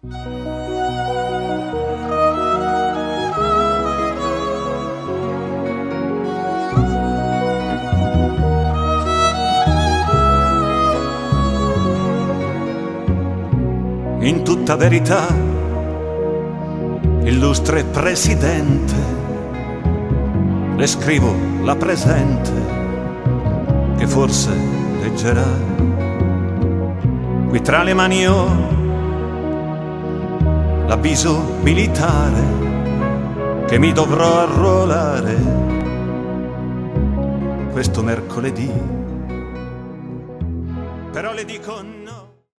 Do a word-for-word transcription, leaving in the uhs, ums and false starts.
In tutta verità, illustre Presidente, le scrivo la presente che forse leggerà. Qui tra le mani ho l'avviso militare che mi dovrò arruolare questo mercoledì. Però le dico